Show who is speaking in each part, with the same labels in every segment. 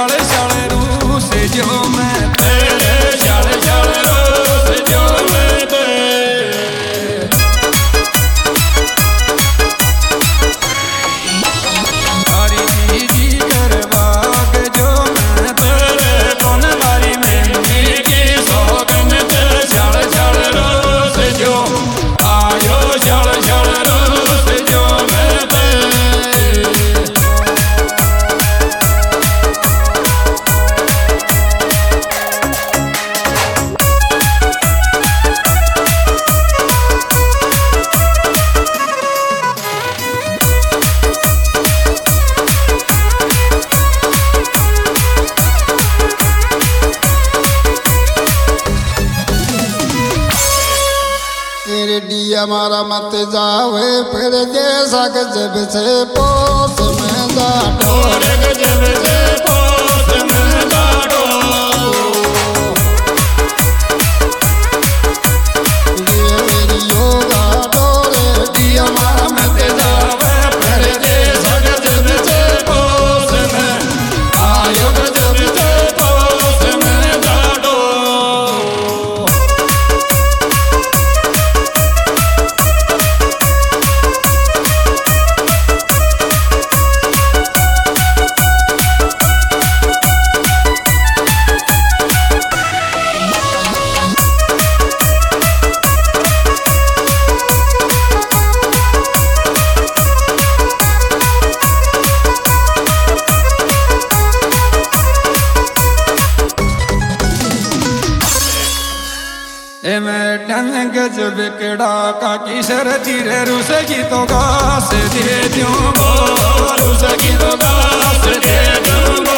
Speaker 1: शाले शाले रूस जो मैं तेरे शाले शाले रूस जो मैं तेरे तारी दीदी करवा के जो मैं तेरे कौन बारी मेहंदी की सौगन तेरे शाले शाले रूस जो आयो शाले शाले रूस जो मैं तेरे
Speaker 2: हमारा मत जावे फिर जैसा गजब से पोस में जाटो
Speaker 1: गजब से पोस में जाटो
Speaker 2: ये मेरी योगा डोरे दी हमारा मत
Speaker 1: जावे फिर जैसा गजब से पोस में आयो गजब से पोस में जाटो मैं डंग गजब केड़ा का किशर धीरे रुस की तो गास दे दूंगो रुस की तो गास दे दूंगो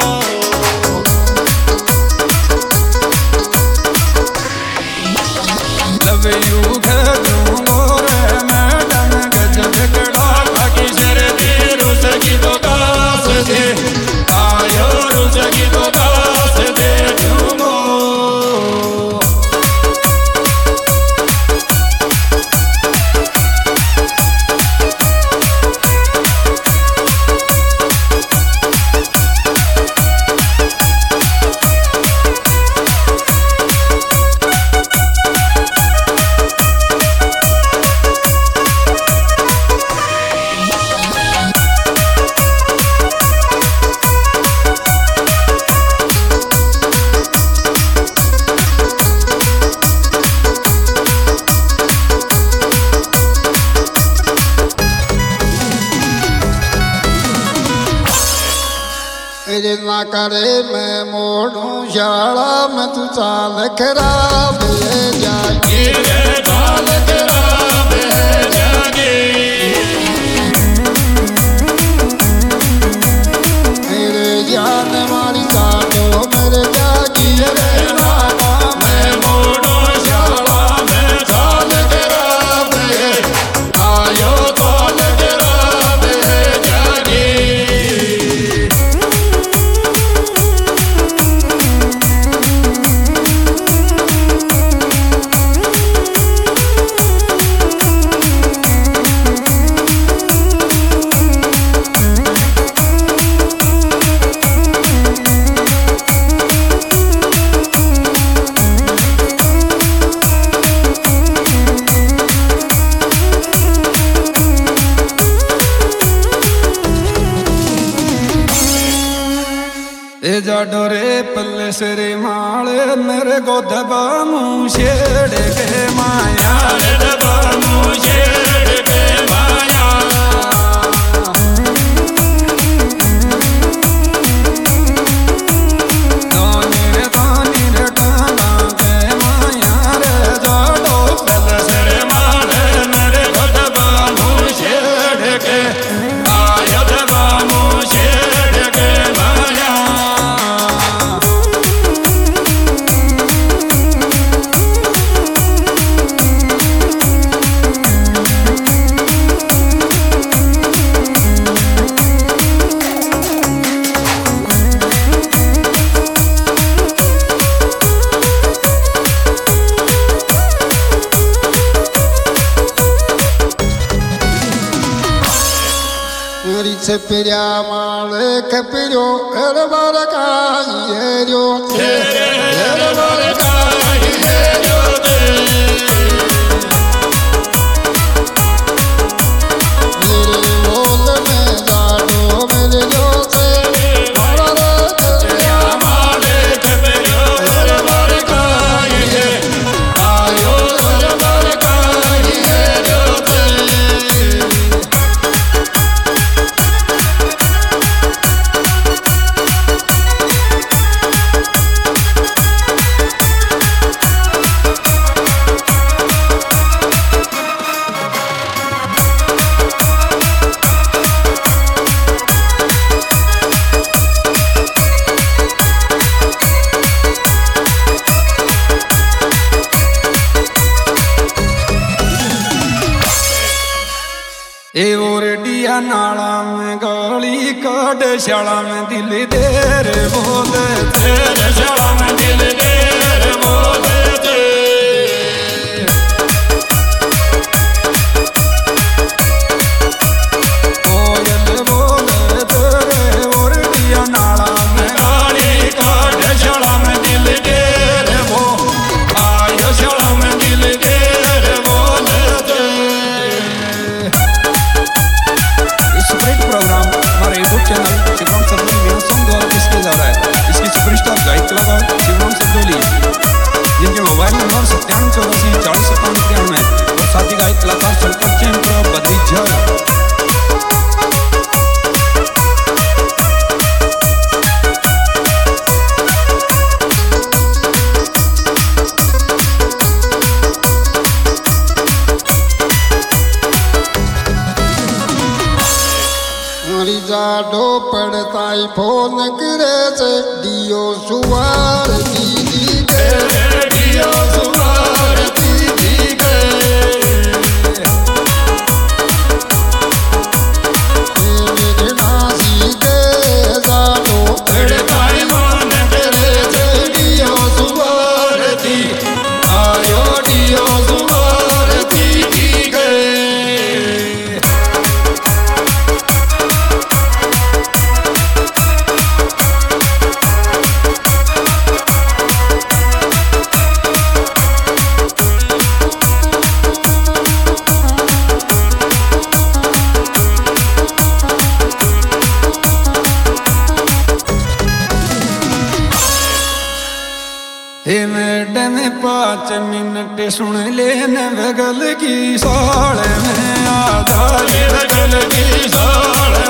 Speaker 1: लव यू कह दूंगो रे मैं डंग गजब केड़ा का किशर धीरे रुस की तो गास दे आयो रुस की तो गास दे दूंगो
Speaker 2: ना करे मैं मोड़ू शाला में तू चाल खराब जागी
Speaker 1: चाल खराब जागी
Speaker 2: मेरे जान मारी काटो मेरे जागी रे
Speaker 1: नामा मैं मोड़ू शाला में चाल खराब आयो चाल खराब जागी जा डोरे पल्ले सरे माले मेरे को दबा मुँह छेड़ के माया दबा मुँह छेड़ के माया
Speaker 2: से पिया माल माले खपियो हर बार काये जो हर बार काये जो मेरे बोल में जाडो मेरे जो से मारा
Speaker 1: तेरा माले खपियो हर बार काये आयो हर बार काये जो ए ओरडिया नाला में गाली काट शाला में दिल देर बोल तेरे शाला में दिल देर बोल दे कोयल बोल तेरे ओरडिया नाला में गाली काट शाला में दिल देर वो आयो शाला में दिल देर बोल दे। प्रोग्राम हमारे यूट्यूब चैनल शिवराम सब्दोली मेरा सॉन्ग द्वारा पेश किया जा रहा है। इसकी सुपरस्टार गायक कलाकार शिवराम सब्दोली, जिनके मोबाइल नंबर 9784405793 और साथी गायक कलाकार शंकर चैम्प्र बद्री झर।
Speaker 2: जाडो पड़ताई फोन करे से दियो सुवार दीदी के
Speaker 1: दियो सुवार दीदी के
Speaker 2: मेरे नासी के जाडो
Speaker 1: पड़ताई फोन करे से दियो सुवार दी आयो दियो सुवार दीदी के हे मैडम 5 मिनट सुन लेने बगल की साल में आधार बगल की साल